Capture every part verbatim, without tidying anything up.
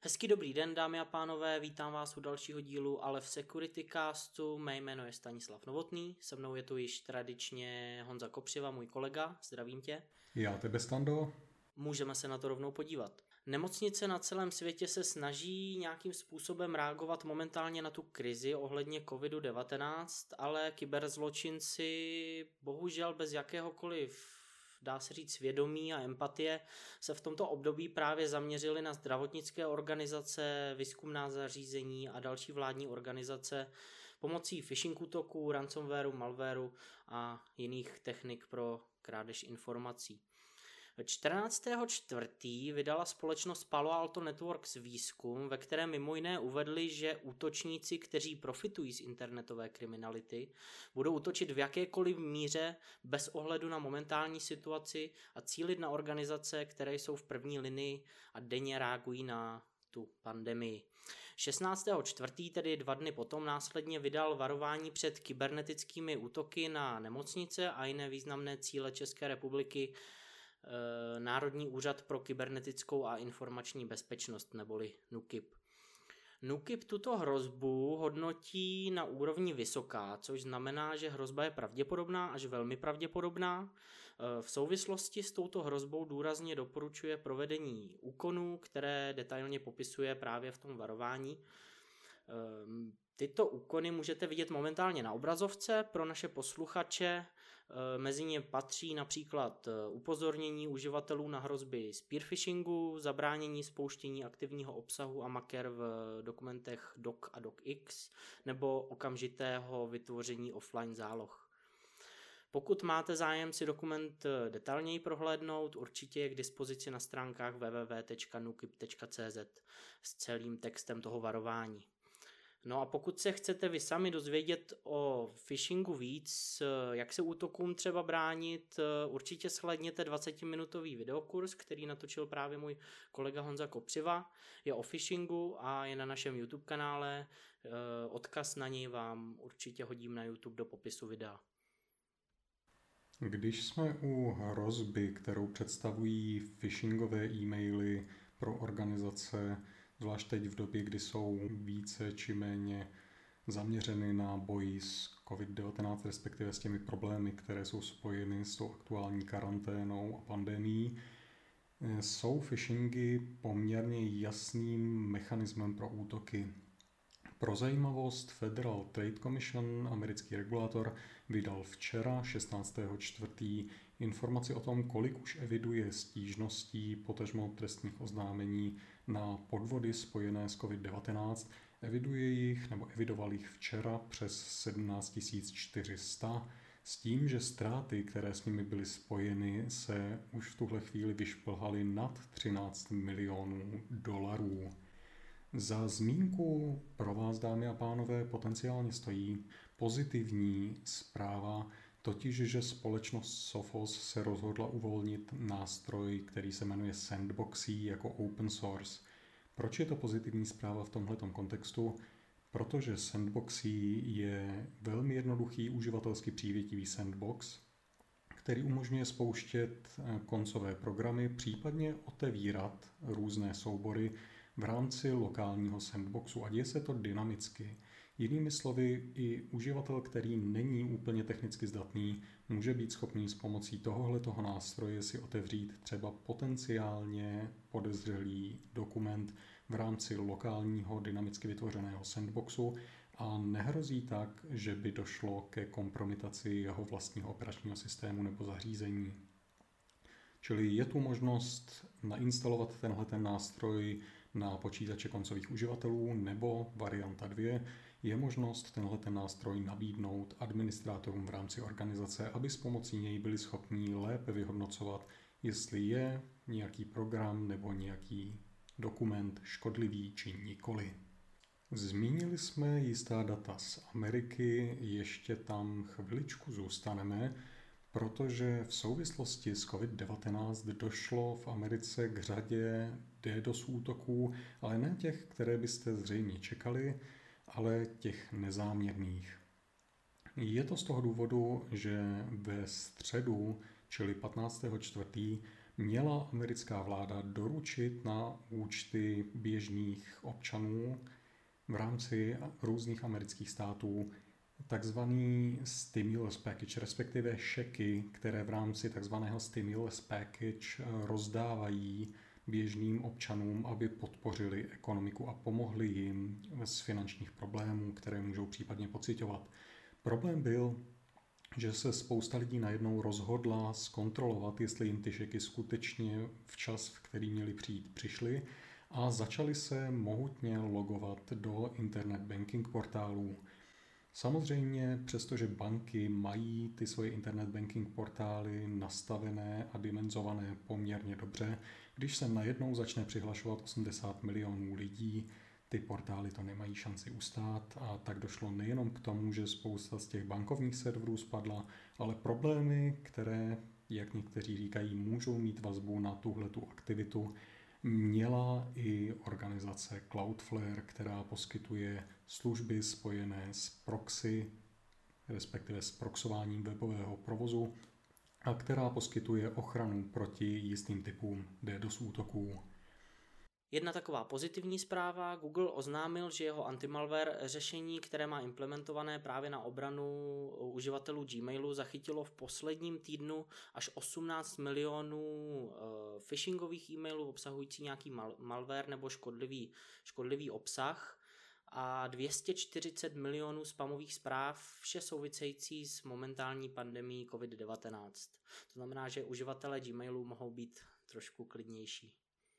Hezký dobrý den, dámy a pánové, vítám vás u dalšího dílu Ale v Security Castu. Mé jméno je Stanislav Novotný, se mnou je tu již tradičně Honza Kopřiva, můj kolega, zdravím tě. Já tebe, Stando. Můžeme se na to rovnou podívat. Nemocnice na celém světě se snaží nějakým způsobem reagovat momentálně na tu krizi ohledně covid devatenáct, ale kyberzločinci bohužel bez jakéhokoliv, dá se říct, svědomí a empatie se v tomto období právě zaměřili na zdravotnické organizace, výzkumná zařízení a další vládní organizace pomocí phishing útoků, ransomwareu, malwareu a jiných technik pro krádež informací. čtrnáctého čtvrtého vydala společnost Palo Alto Networks výzkum, ve kterém mimo jiné uvedli, že útočníci, kteří profitují z internetové kriminality, budou útočit v jakékoliv míře bez ohledu na momentální situaci a cílit na organizace, které jsou v první linii a denně reagují na tu pandemii. šestnáctého čtvrtého, tedy dva dny potom, následně vydal varování před kybernetickými útoky na nemocnice a jiné významné cíle České republiky Národní úřad pro kybernetickou a informační bezpečnost, neboli NÚKIB. NÚKIB tuto hrozbu hodnotí na úrovni vysoká, což znamená, že hrozba je pravděpodobná až velmi pravděpodobná. V souvislosti s touto hrozbou důrazně doporučuje provedení úkonů, které detailně popisuje právě v tom varování. Tyto úkony můžete vidět momentálně na obrazovce pro naše posluchače. Mezi ně patří například upozornění uživatelů na hrozby spear phishingu, zabránění spouštění aktivního obsahu a maker v dokumentech doc a docx nebo okamžitého vytvoření offline záloh. Pokud máte zájem si dokument detailněji prohlédnout, určitě je k dispozici na stránkách w w w tečka nukib tečka c z s celým textem toho varování. No a pokud se chcete vy sami dozvědět o phishingu víc, jak se útokům třeba bránit, určitě shlédněte dvacetiminutový videokurs, který natočil právě můj kolega Honza Kopřiva. Je o phishingu a je na našem YouTube kanále. Odkaz na něj vám určitě hodím na YouTube do popisu videa. Když jsme u hrozby, kterou představují phishingové e-maily pro organizace, zvlášť teď v době, kdy jsou více či méně zaměřeny na boj s covid devatenáct, respektive s těmi problémy, které jsou spojeny s tou aktuální karanténou a pandemií, jsou phishingy poměrně jasným mechanismem pro útoky. Pro zajímavost, Federal Trade Commission, americký regulátor, vydal včera, šestnáctého čtvrtého informaci o tom, kolik už eviduje stížností, potažmo trestních oznámení na podvody spojené s covid devatenáct. Eviduje jich, nebo evidoval jich včera přes sedmnáct tisíc čtyři sta, s tím, že ztráty, které s nimi byly spojeny, se už v tuhle chvíli vyšplhaly nad třináct milionů dolarů. Za zmínku pro vás, dámy a pánové, potenciálně stojí pozitivní zpráva, totiž, že společnost Sophos se rozhodla uvolnit nástroj, který se jmenuje Sandboxy jako open source. Proč je to pozitivní zpráva v tomhletom kontextu? Protože Sandboxy je velmi jednoduchý, uživatelsky přívětivý sandbox, který umožňuje spouštět koncové programy, případně otevírat různé soubory v rámci lokálního sandboxu a děje se to dynamicky. Jinými slovy, i uživatel, který není úplně technicky zdatný, může být schopný s pomocí tohohletoho nástroje si otevřít třeba potenciálně podezřelý dokument v rámci lokálního dynamicky vytvořeného sandboxu a nehrozí tak, že by došlo ke kompromitaci jeho vlastního operačního systému nebo zařízení. Čili je tu možnost nainstalovat tenhle ten nástroj na počítače koncových uživatelů, nebo varianta dvě, je možnost tenhle ten nástroj nabídnout administrátorům v rámci organizace, aby s pomocí něj byli schopní lépe vyhodnocovat, jestli je nějaký program nebo nějaký dokument škodlivý či nikoli. Zmínili jsme jistá data z Ameriky, ještě tam chviličku zůstaneme, protože v souvislosti s covid devatenáct došlo v Americe k řadě DDoS útoků, ale ne těch, které byste zřejmě čekali, ale těch nezáměrných. Je to z toho důvodu, že ve středu, čili patnáctého čtvrtého měla americká vláda doručit na účty běžných občanů v rámci různých amerických států takzvaný stimulus package, respektive šeky, které v rámci takzvaného stimulus package rozdávají běžným občanům, aby podpořili ekonomiku a pomohli jim z finančních problémů, které můžou případně pociťovat. Problém byl, že se spousta lidí najednou rozhodla zkontrolovat, jestli jim ty šeky skutečně včas, v který měli přijít, přišly a začali se mohutně logovat do internet banking portálů. Samozřejmě, přestože banky mají ty svoje internet banking portály nastavené a dimenzované poměrně dobře, když se najednou začne přihlašovat osmdesát milionů lidí, ty portály to nemají šanci ustát a tak došlo nejenom k tomu, že spousta z těch bankovních serverů spadla, ale problémy, které, jak někteří říkají, můžou mít vazbu na tuhletu aktivitu, měla i organizace Cloudflare, která poskytuje služby spojené s proxy, respektive s proxováním webového provozu a která poskytuje ochranu proti jistým typům DDoS útoků. Jedna taková pozitivní zpráva, Google oznámil, že jeho antimalware řešení, které má implementované právě na obranu uživatelů Gmailu, zachytilo v posledním týdnu až osmnáct milionů phishingových e-mailů obsahující nějaký mal- malware nebo škodlivý, škodlivý obsah a dvě stě čtyřicet milionů spamových zpráv, vše související s momentální pandemií covid devatenáct. To znamená, že uživatelé Gmailu mohou být trošku klidnější.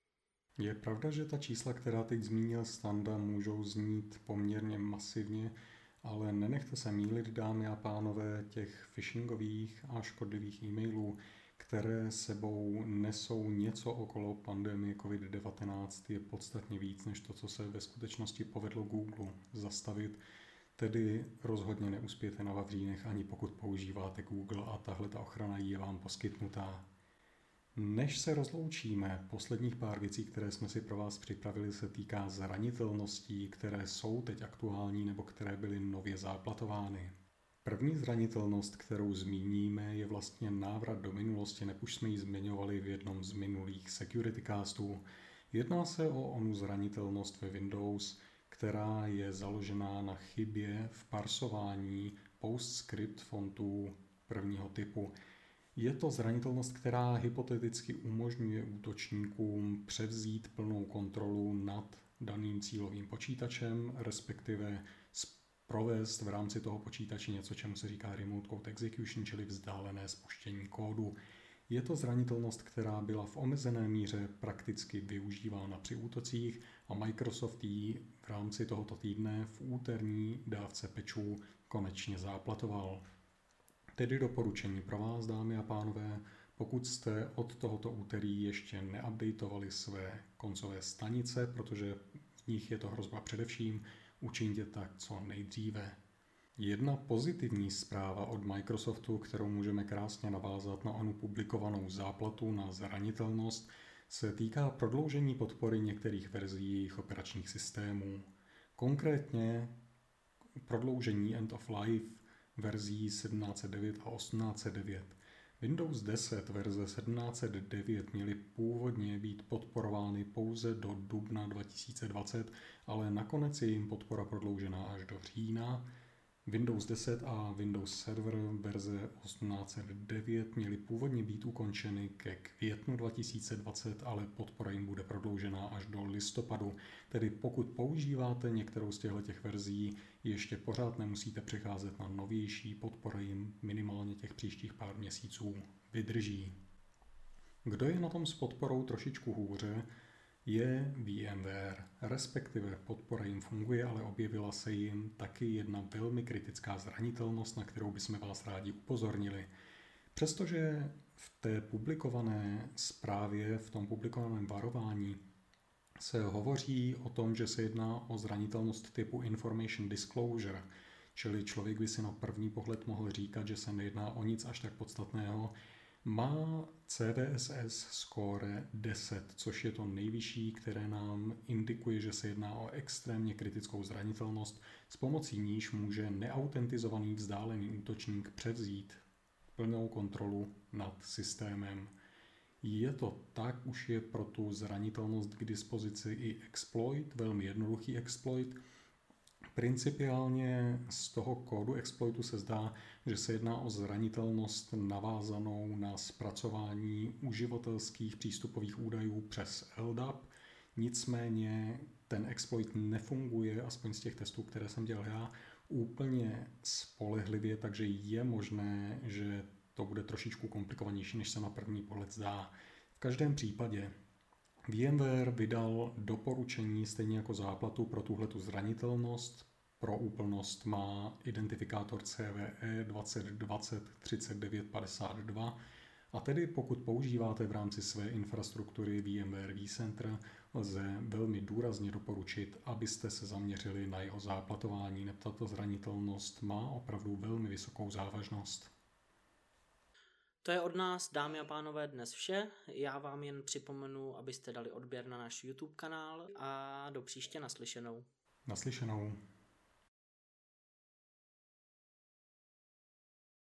Je pravda, že ta čísla, která teď zmínil Standa, můžou znít poměrně masivně, ale nenechte se mýlit, dámy a pánové, těch phishingových a škodlivých e-mailů, které sebou nesou něco okolo pandemie covid devatenáct, je podstatně víc než to, co se ve skutečnosti povedlo Google zastavit. Tedy rozhodně neuspějete na vavřínech, ani pokud používáte Google a tahle ta ochrana je vám poskytnutá. Než se rozloučíme, posledních pár věcí, které jsme si pro vás připravili, se týká zranitelností, které jsou teď aktuální nebo které byly nově záplatovány. První zranitelnost, kterou zmíníme, je vlastně návrat do minulosti, neb už jsme ji zmiňovali v jednom z minulých security castů. Jedná se o onu zranitelnost ve Windows, která je založená na chybě v parsování PostScript fontů prvního typu. Je to zranitelnost, která hypoteticky umožňuje útočníkům převzít plnou kontrolu nad daným cílovým počítačem, respektive provést v rámci toho počítače něco, čemu se říká remote code execution, čili vzdálené spuštění kódu. Je to zranitelnost, která byla v omezené míře prakticky využívána při útocích a Microsoft ji v rámci tohoto týdne v úterní dávce patchů konečně záplatoval. Tedy doporučení pro vás, dámy a pánové, pokud jste od tohoto úterý ještě neupdateovali své koncové stanice, protože v nich je to hrozba především, učiňte tak co nejdříve. Jedna pozitivní zpráva od Microsoftu, kterou můžeme krásně navázat na onu publikovanou záplatu na zranitelnost, se týká prodloužení podpory některých verzí jejich operačních systémů. Konkrétně prodloužení End of Life verzí sedmnáct set devět a osmnáct set devět. Windows deset verze sedmnáct set devět měly původně být podporovány pouze do dubna dva tisíce dvacet, ale nakonec je jim podpora prodloužená až do října. Windows deset a Windows Server verze osmnáct set devět měly původně být ukončeny ke květnu dva tisíce dvacet, ale podpora jim bude prodloužená až do listopadu. Tedy pokud používáte některou z těchto verzí, ještě pořád nemusíte přecházet na novější, podpora jim minimálně těch příštích pár měsíců vydrží. Kdo je na tom s podporou trošičku hůře, je VMware, respektive podpora jim funguje, ale objevila se jim taky jedna velmi kritická zranitelnost, na kterou bychom vás rádi upozornili. Přestože v té publikované zprávě, v tom publikovaném varování se hovoří o tom, že se jedná o zranitelnost typu Information Disclosure, čili člověk by si na první pohled mohl říkat, že se nejedná o nic až tak podstatného, má C V S S score deset, což je to nejvyšší, které nám indikuje, že se jedná o extrémně kritickou zranitelnost, s pomocí níž může neautentizovaný vzdálený útočník převzít plnou kontrolu nad systémem. Je to tak, už je pro tu zranitelnost k dispozici i exploit, velmi jednoduchý exploit. Principiálně z toho kódu exploitu se zdá, že se jedná o zranitelnost navázanou na zpracování uživatelských přístupových údajů přes L D A P. Nicméně ten exploit nefunguje, aspoň z těch testů, které jsem dělal já, úplně spolehlivě, takže je možné, že to bude trošičku komplikovanější, než se na první pohled zdá. V každém případě VMware vydal doporučení stejně jako záplatu pro tuhletu zranitelnost. Pro úplnost má identifikátor C V E dvacet dvacet třicet devět padesát dva a tedy pokud používáte v rámci své infrastruktury VMware vCenter, lze velmi důrazně doporučit, abyste se zaměřili na jeho záplatování, neb tato zranitelnost má opravdu velmi vysokou závažnost. To je od nás, dámy a pánové, dnes vše. Já vám jen připomenu, abyste dali odběr na náš YouTube kanál a do příště naslyšenou. Naslyšenou.